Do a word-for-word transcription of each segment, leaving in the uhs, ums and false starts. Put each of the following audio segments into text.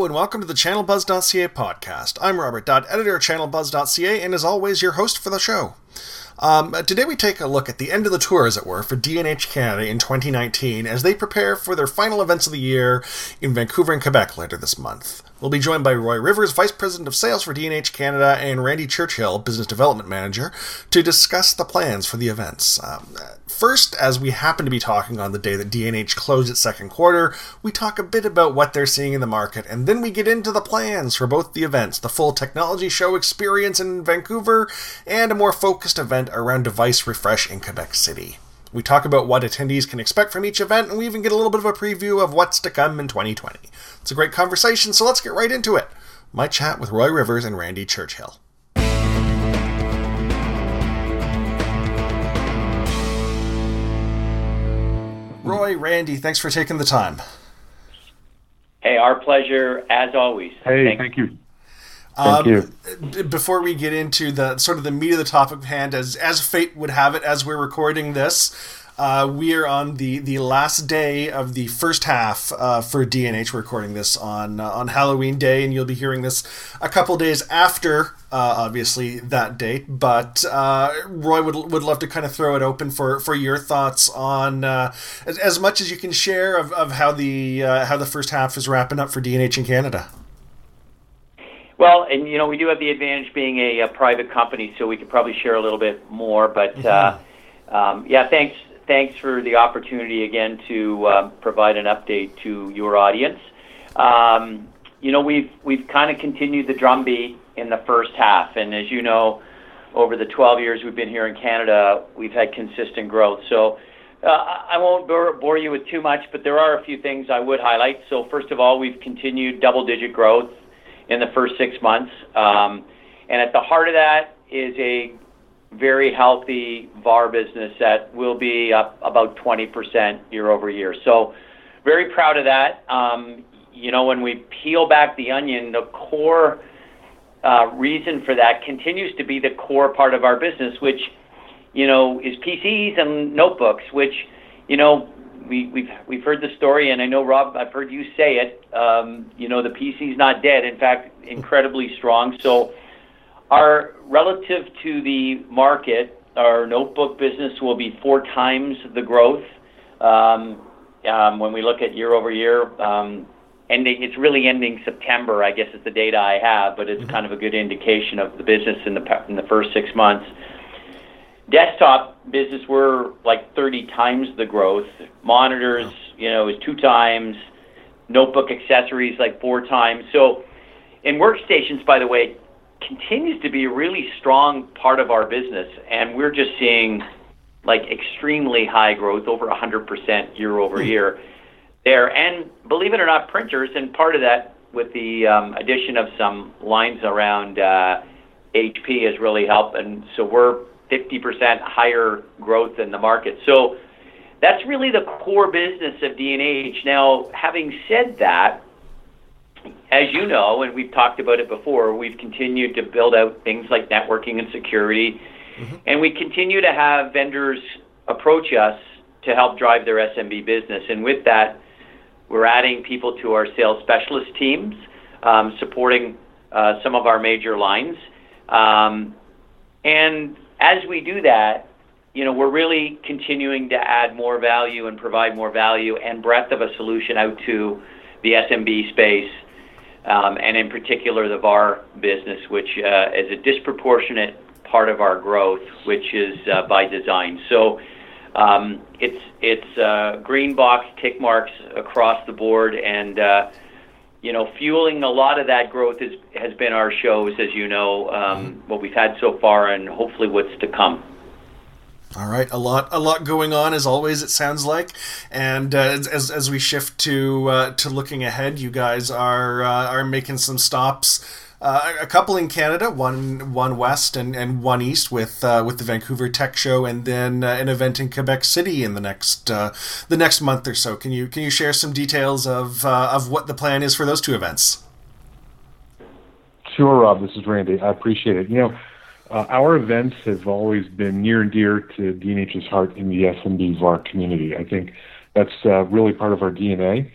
and welcome to the channel buzz dot c a podcast. I'm Robert Dodd, editor of channel buzz dot c a, and as always, your host for the show. Um, today we take a look at the end of the tour, as it were, for D and H Canada in twenty nineteen as they prepare for their final events of the year in Vancouver and Quebec later this month. We'll be joined by Roy Rivers, Vice President of Sales for D and H Canada, and Randy Churchill, Business Development Manager, to discuss the plans for the events. Um, first, as we happen to be talking on the day that D and H closed its second quarter, we talk a bit about what they're seeing in the market, and then we get into the plans for both the events, the full technology show experience in Vancouver, and a more focused event around device refresh in Quebec City. We talk about what attendees can expect from each event, and we even get a little bit of a preview of what's to come in twenty twenty. It's a great conversation, so let's get right into it. My chat with Roy Rivers and Randy Churchill. Roy, Randy, thanks for taking the time. Hey, our pleasure, as always. Hey, thank, thank you. Thank um, you. Before we get into the sort of the meat of the topic at hand, as as fate would have it, as we're recording this, uh, we are on the, the last day of the first half uh, for D and H. We're recording this on uh, on Halloween Day, and you'll be hearing this a couple days after, uh, obviously, that date. But uh, Roy would would love to kind of throw it open for, for your thoughts on uh, as, as much as you can share of, of how the uh, how the first half is wrapping up for D and H in Canada. Well, and you know, we do have the advantage being a, a private company, so we could probably share a little bit more. But mm-hmm. uh, um, yeah, thanks, thanks for the opportunity again to uh, provide an update to your audience. Um, you know, we've we've kind of continued the drumbeat in the first half, and as you know, over the twelve years we've been here in Canada, we've had consistent growth. So uh, I won't bore, bore you with too much, but there are a few things I would highlight. So first of all, we've continued double-digit growth in the first six months. Um, and at the heart of that is a very healthy V A R business that will be up about twenty percent year over year. So very proud of that. Um, you know, when we peel back the onion, the core uh, reason for that continues to be the core part of our business, which, you know, is P Cs and notebooks, which, you know, We, we've we've heard the story, and I know, Rob, I've heard you say it. Um, you know, the P C's not dead. In fact, incredibly strong. So, our relative to the market, our notebook business will be four times the growth um, um, when we look at year over year. Um, ending, it's really ending September, I guess, is the data I have, but it's mm-hmm. kind of a good indication of the business in the in the first six months. Desktop business, we're like thirty times the growth. Monitors, you know, is two times. Notebook accessories, like four times. So, in workstations, by the way, continues to be a really strong part of our business, and we're just seeing like extremely high growth, over one hundred percent year over year there. And believe it or not, printers, and part of that with the um, addition of some lines around uh, H P has really helped, and so we're fifty percent higher growth in the market. So that's really the core business of D and H. Now, having said that, as you know, and we've talked about it before, we've continued to build out things like networking and security, mm-hmm. and we continue to have vendors approach us to help drive their S M B business. And with that, we're adding people to our sales specialist teams, um, supporting uh, some of our major lines. Um, and as we do that, you know, we're really continuing to add more value and provide more value and breadth of a solution out to the S M B space, um, and in particular the V A R business, which uh, is a disproportionate part of our growth, which is uh, by design. So um, it's it's uh, green box tick marks across the board, and uh, you know, fueling a lot of that growth is, has been our shows, as you know, um, what we've had so far, and hopefully what's to come. All right, a lot, a lot going on as always. It sounds like, and uh, as as we shift to uh, to looking ahead, you guys are uh, are making some stops. Uh, a couple in Canada, one one west and, and one east with uh, with the Vancouver Tech Show, and then uh, an event in Quebec City in the next uh, the next month or so. Can you can you share some details of uh, of what the plan is for those two events? Sure, Rob. This is Randy. I appreciate it. You know, uh, our events have always been near and dear to D and H's heart in the S M B V A R community. I think that's uh, really part of our D N A.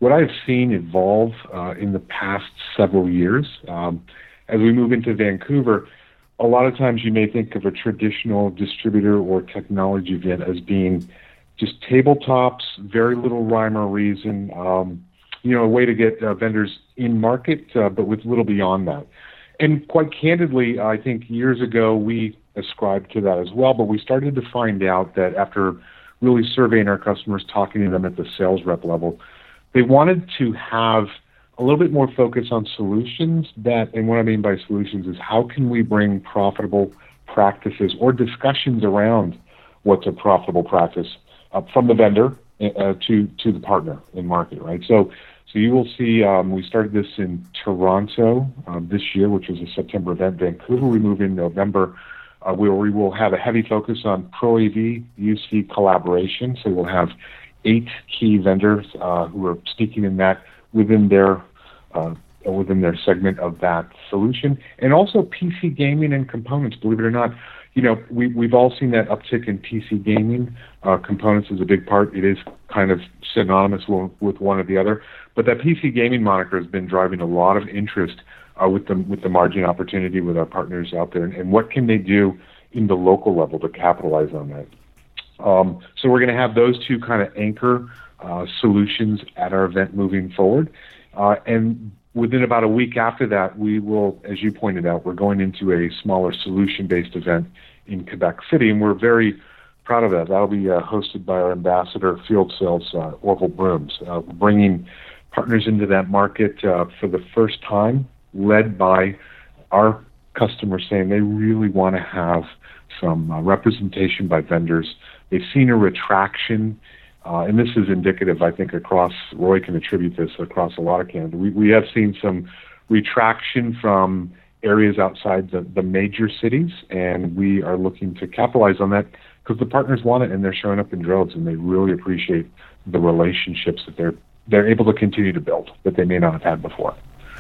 what I've seen evolve uh, in the past several years, um, as we move into Vancouver, a lot of times you may think of a traditional distributor or technology event as being just tabletops, very little rhyme or reason, um, you know, a way to get uh, vendors in market, uh, but with little beyond that. And quite candidly, I think years ago we ascribed to that as well, but we started to find out that after really surveying our customers, talking to them at the sales rep level, they wanted to have a little bit more focus on solutions that, and what I mean by solutions is how can we bring profitable practices or discussions around what's a profitable practice uh, from the vendor uh, to to the partner in market, right? So so you will see, um, we started this in Toronto um, this year, which was a September event. Vancouver, we move in November. Uh, we, we will have a heavy focus on Pro A V U C collaboration. So we'll have eight key vendors uh, who are speaking in that within their uh, within their segment of that solution, and also P C gaming and components. Believe it or not, you know we we've all seen that uptick in P C gaming. Uh, components is a big part. It is kind of synonymous with, with one or the other, but that P C gaming moniker has been driving a lot of interest uh, with the with the margin opportunity with our partners out there, and, and what can they do in the local level to capitalize on that. Um, so we're going to have those two kind of anchor uh, solutions at our event moving forward. Uh, and within about a week after that, we will, as you pointed out, we're going into a smaller solution-based event in Quebec City, and we're very proud of that. That'll be uh, hosted by our ambassador field sales, uh, Orville Brooms, uh, bringing partners into that market uh, for the first time, led by our customers saying they really want to have some uh, representation by vendors. They've seen a retraction. Uh, and this is indicative, I think, across, Roy can attribute this across a lot of Canada. We, we have seen some retraction from areas outside the, the major cities, and we are looking to capitalize on that because the partners want it, and they're showing up in droves, and they really appreciate the relationships that they're they're able to continue to build that they may not have had before.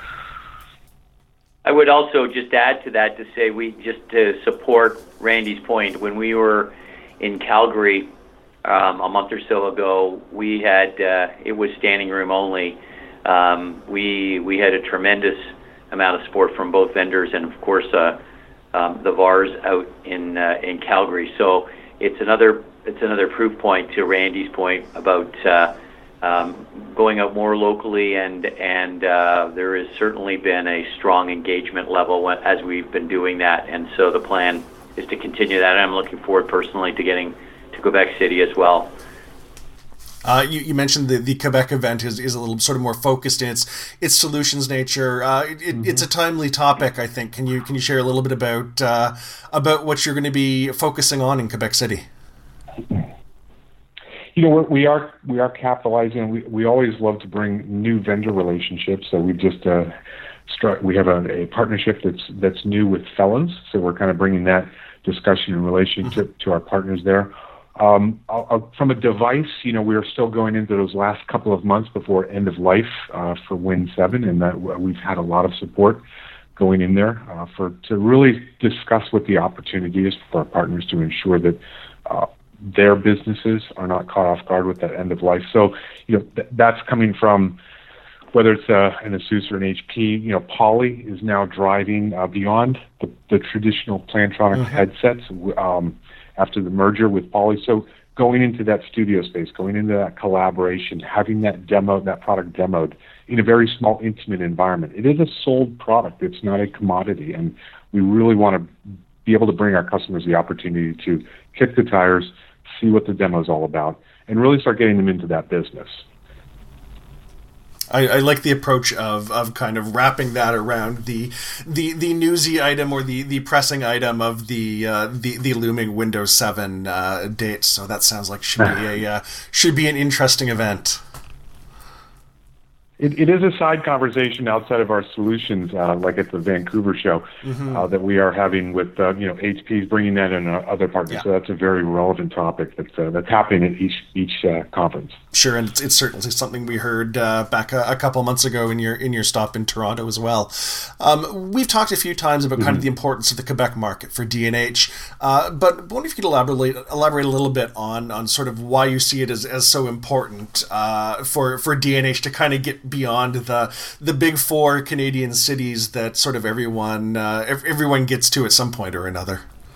I would also just add to that to say we just to support Randy's point, when we were in Calgary Um, a month or so ago, we had uh, it was standing room only. Um, we we had a tremendous amount of support from both vendors, and of course uh, um, the V A Rs out in uh, in Calgary. So it's another it's another proof point to Randy's point about uh, um, going out more locally, and and uh, there has certainly been a strong engagement level as we've been doing that, and so the plan is to continue that. And I'm looking forward personally to getting to Quebec City as well. Uh, you, you mentioned the, the Quebec event is, is a little sort of more focused in its its solutions nature. Uh, it, mm-hmm. It's a timely topic, I think. Can you can you share a little bit about uh, about what you're going to be focusing on in Quebec City? You know, we're, we are we are capitalizing. We we always love to bring new vendor relationships. So we've just uh, start. We have a, a partnership that's that's new with Felons. So we're kind of bringing that discussion in relationship mm-hmm. to our partners there. Um, I'll, I'll, from a device, you know, we are still going into those last couple of months before end of life uh, for Win seven, and that we've had a lot of support going in there uh, for to really discuss what the opportunity is for our partners to ensure that uh, their businesses are not caught off guard with that end of life. So, you know, th- that's coming from whether it's uh, an ASUS or an H P. You know, Poly is now driving uh, beyond the, the traditional Plantronics mm-hmm. headsets. Um, after the merger with Poly. So going into that studio space, going into that collaboration, having that demo, that product demoed in a very small, intimate environment. It is a sold product. It's not a commodity. And we really want to be able to bring our customers the opportunity to kick the tires, see what the demo is all about, and really start getting them into that business. I, I like the approach of, of kind of wrapping that around the the, the newsy item or the, the pressing item of the uh, the, the looming Windows seven uh, date. So that sounds like should be a uh, should be an interesting event. It, it is a side conversation outside of our solutions, uh, like at the Vancouver show, mm-hmm. uh, that we are having with uh, you know H P's bringing that in uh, other partners. Yeah. So that's a very relevant topic that's uh, that's happening at each each uh, conference. Sure, and it's, it's certainly something we heard uh, back a, a couple months ago in your in your stop in Toronto as well. Um, we've talked a few times about mm-hmm. kind of the importance of the Quebec market for D N H, uh, but I wonder if you could elaborate elaborate a little bit on on sort of why you see it as, as so important uh, for for D N H to kind of get beyond the the big four Canadian cities that sort of everyone uh, everyone gets to at some point or another.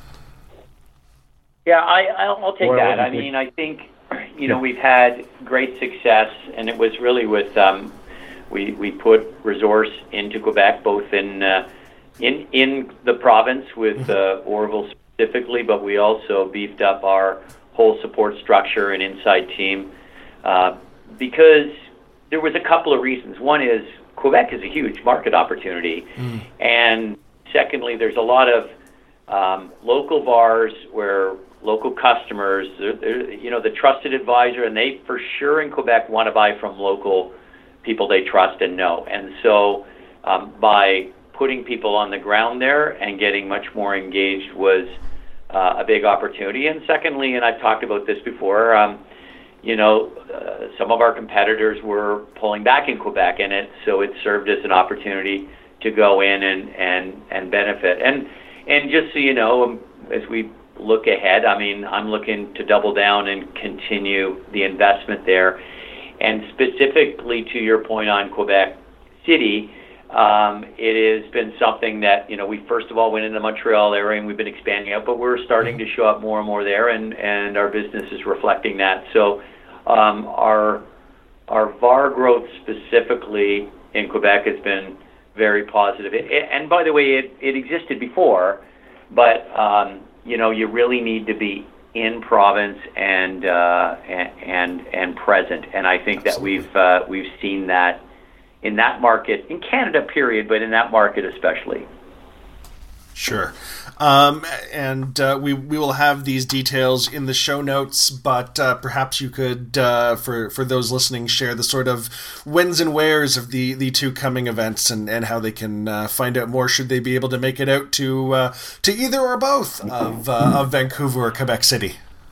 Yeah, I, I'll take well, that. I mean, I think, you know, we've had great success, and it was really with, um, we, we put resource into Quebec, both in uh, in in the province with uh, Orville specifically, but we also beefed up our whole support structure and inside team uh, because there was a couple of reasons. One is Quebec is a huge market opportunity, mm. and secondly, there's a lot of um, local bars where local customers, they're, they're, you know, the trusted advisor, and they for sure in Quebec want to buy from local people they trust and know. And so um, by putting people on the ground there and getting much more engaged was uh, a big opportunity. And secondly, and I've talked about this before, um, you know, uh, some of our competitors were pulling back in Quebec, and it so it served as an opportunity to go in and, and, and benefit. And and just so you know, um, as we look ahead, I mean, I'm looking to double down and continue the investment there. And specifically to your point on Quebec City, um, it has been something that, you know, we first of all went in the Montreal area and we've been expanding out, but we're starting to show up more and more there, and, and our business is reflecting that. So um, our our V A R growth specifically in Quebec has been very positive. It, it, and by the way, it, it existed before, but um, you know, you really need to be in province and uh, and, and and present. And I think that we've uh, we've seen that in that market, in Canada, period, but in that market especially. Sure. Um, and uh, we we will have these details in the show notes, but uh, perhaps you could, uh, for, for those listening, share the sort of whens and wheres of the, the two coming events and, and how they can uh, find out more should they be able to make it out to uh, to either or both of, uh, of Vancouver or Quebec City.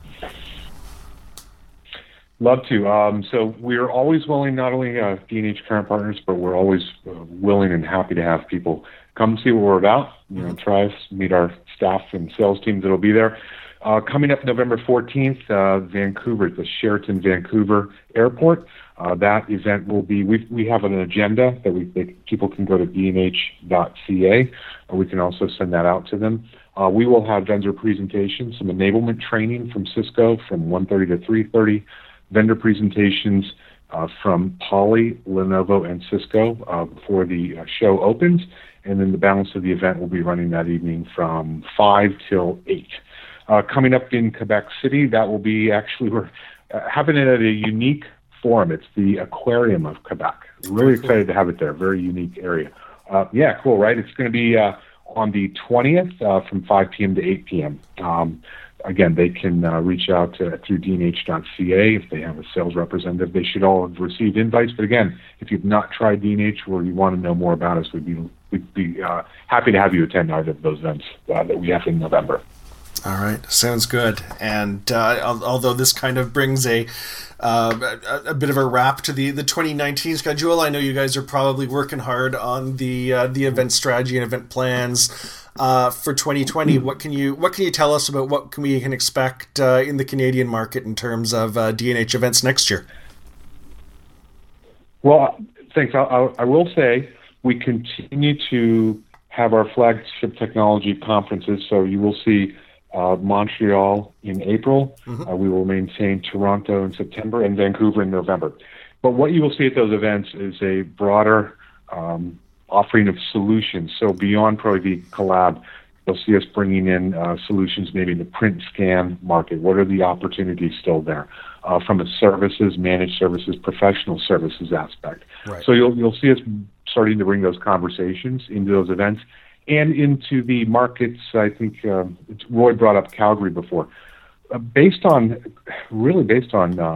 Love to. Um, so we're always willing, not only uh, D N H current partners, but we're always uh, willing and happy to have people come see what we're about, you know, try us, meet our staff and sales teams that'll be there. Uh, coming up November fourteenth, uh, Vancouver, the Sheraton Vancouver Airport. Uh, that event will be, we we have an agenda that we that people can go to d n h dot c a, or we can also send that out to them. Uh, we will have vendor presentations, some enablement training from Cisco from one thirty to three thirty, vendor presentations uh, from Poly, Lenovo, and Cisco uh, before the uh, show opens. And then the balance of the event will be running that evening from five till eight. Uh, coming up in Quebec City, that will be actually, we're uh, having it at a unique forum. It's the Aquarium of Quebec. Really excited to have it there. Very unique area. Uh, yeah, cool, right? It's going to be uh, on the twentieth uh, from five p.m. to eight p.m. Um, Again, they can uh, reach out to, through d n h dot c a if they have a sales representative. They should all have received invites. But again, if you've not tried D N H or you want to know more about us, we'd be, we'd be uh, happy to have you attend either of those events uh, that we have in November. All right, sounds good. And uh, although this kind of brings a, uh, a a bit of a wrap to the, the twenty nineteen schedule, I know you guys are probably working hard on the uh, the event strategy and event plans uh, for twenty twenty. What can you what can you tell us about what can we can expect uh, in the Canadian market in terms of uh, D N H events next year? Well, thanks. I, I, I will say we continue to have our flagship technology conferences, so you will see Uh, Montreal in April. Mm-hmm. Uh, we will maintain Toronto in September and Vancouver in November. But what you will see at those events is a broader um, offering of solutions. So beyond probably the collab, you'll see us bringing in uh, solutions maybe in the print scan market. What are the opportunities still there? Uh, from a services, managed services, professional services aspect. Right. So you'll you'll see us starting to bring those conversations into those events. And into the markets, I think um, Roy brought up Calgary before. Uh, based on, really based on uh,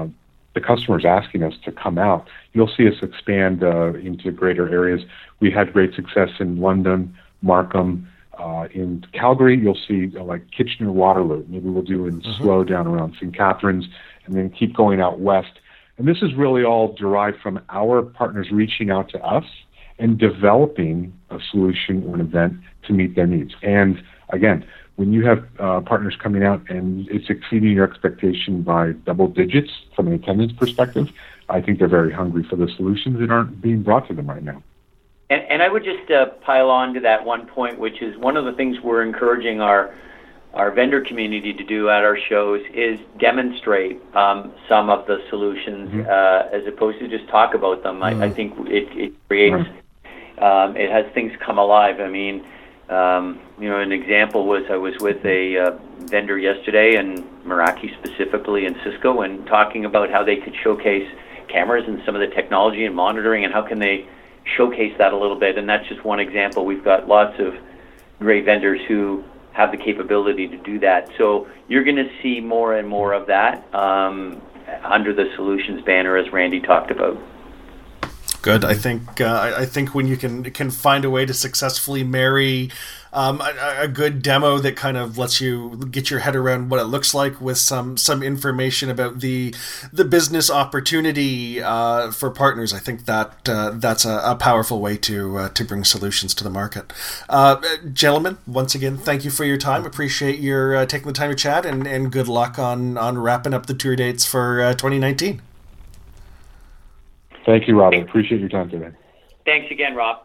the customer's asking us to come out. You'll see us expand uh, into greater areas. We had great success in London, Markham. Uh, in Calgary, you'll see uh, like Kitchener-Waterloo. Maybe we'll do in Mm-hmm. slow down around Saint Catharines, and then keep going out west. And this is really all derived from our partners reaching out to us and developing a solution or an event to meet their needs. And again, when you have uh, partners coming out and it's exceeding your expectation by double digits from an attendance perspective, I think they're very hungry for the solutions that aren't being brought to them right now. And, and I would just uh, pile on to that one point, which is one of the things we're encouraging our our vendor community to do at our shows is demonstrate um, some of the solutions mm-hmm. uh, as opposed to just talk about them. Mm-hmm. I, I think it, it creates, mm-hmm. um, it has things come alive. I mean, um, you know, an example was I was with a uh, vendor yesterday, and Meraki specifically, and Cisco, and talking about how they could showcase cameras and some of the technology and monitoring, and how can they showcase that a little bit. And that's just one example. We've got lots of great vendors who have the capability to do that. So you're going to see more and more of that um, under the solutions banner, as Randy talked about. Good. I think uh, I think when you can can find a way to successfully marry um, a, a good demo that kind of lets you get your head around what it looks like with some some information about the the business opportunity uh, for partners, I think that uh, that's a, a powerful way to uh, to bring solutions to the market. Uh, gentlemen, once again, thank you for your time. Appreciate your uh, taking the time to chat, and, and good luck on on wrapping up the tour dates for uh, twenty nineteen. Thank you, Rob. I appreciate your time today. Thanks again, Rob.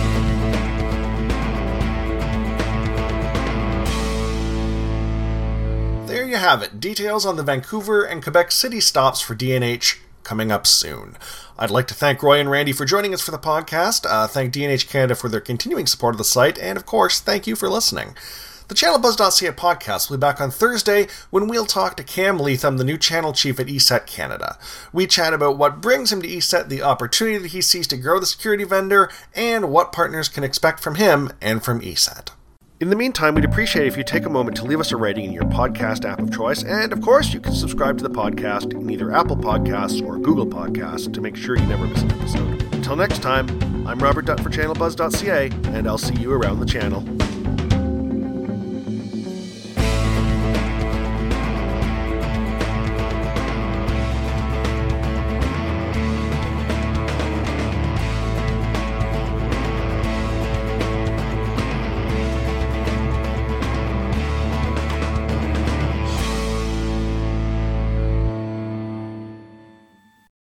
There you have it. Details on the Vancouver and Quebec City stops for D N H coming up soon. I'd like to thank Roy and Randy for joining us for the podcast, uh, thank D N H Canada for their continuing support of the site, and of course, thank you for listening. The Channel Buzz dot C A podcast will be back on Thursday when we'll talk to Cam Leatham, the new channel chief at E S E T Canada. We chat about what brings him to E S E T, the opportunity that he sees to grow the security vendor, and what partners can expect from him and from E S E T. In the meantime, we'd appreciate if you take a moment to leave us a rating in your podcast app of choice, and of course, you can subscribe to the podcast in either Apple Podcasts or Google Podcasts to make sure you never miss an episode. Until next time, I'm Robert Dutt for Channel Buzz dot C A, and I'll see you around the channel.